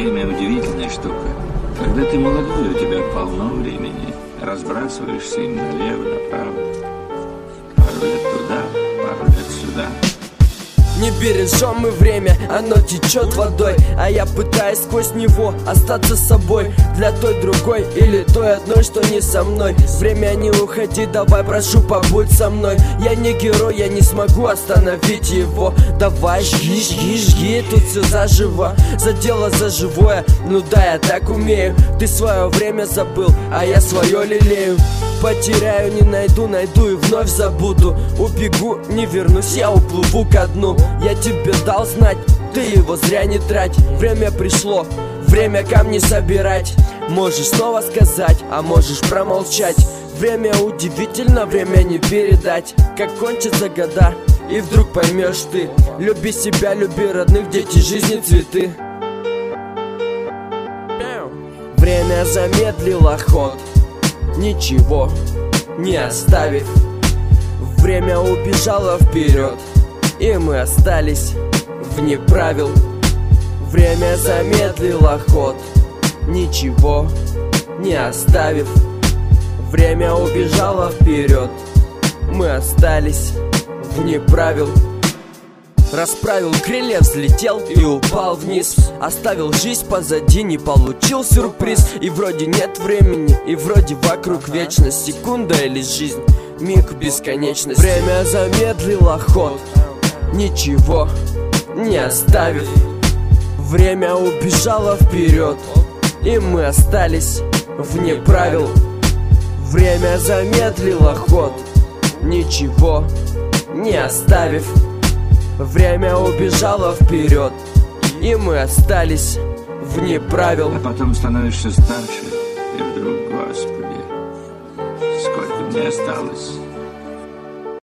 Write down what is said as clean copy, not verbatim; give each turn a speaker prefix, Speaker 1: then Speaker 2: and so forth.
Speaker 1: Время – удивительная штука. Когда ты молодой, у тебя полно времени. Разбрасываешься им налево, направо. Пару лет туда, пару лет сюда.
Speaker 2: Не бережем мы время, оно течет водой, а я пытаюсь сквозь него остаться собой. Для той другой или той одной, что не со мной. Время, не уходи, давай, прошу, побудь со мной. Я не герой, я не смогу остановить его. Давай, жги, жги, жги, тут все заживо. За дело, за живое, ну да, я так умею. Ты свое время забыл, а я свое лелею. Потеряю, не найду, найду и вновь забуду. Убегу, не вернусь, я уплыву ко дну. Я тебе дал знать, ты его зря не трать. Время пришло, время камни собирать. Можешь снова сказать, а можешь промолчать. Время удивительно, время не передать. Как кончатся года, и вдруг поймешь ты. Люби себя, люби родных, дети, жизни, цветы. Время замедлило ход, ничего не оставив. Время убежало вперед, и мы остались вне правил. Время замедлило ход, ничего не оставив. Время убежало вперед, мы остались вне правил. Расправил крылья, взлетел и упал вниз. Оставил жизнь позади, не получил сюрприз. И вроде нет времени, и вроде вокруг вечность. Секунда или жизнь, миг бесконечность. Время замедлило ход, ничего не оставив. Время убежало вперед, и мы остались вне правил. Время замедлило ход, ничего не оставив. Время убежало вперед, и мы остались вне правил.
Speaker 1: А потом становишься старше, и вдруг, Господи, сколько мне осталось?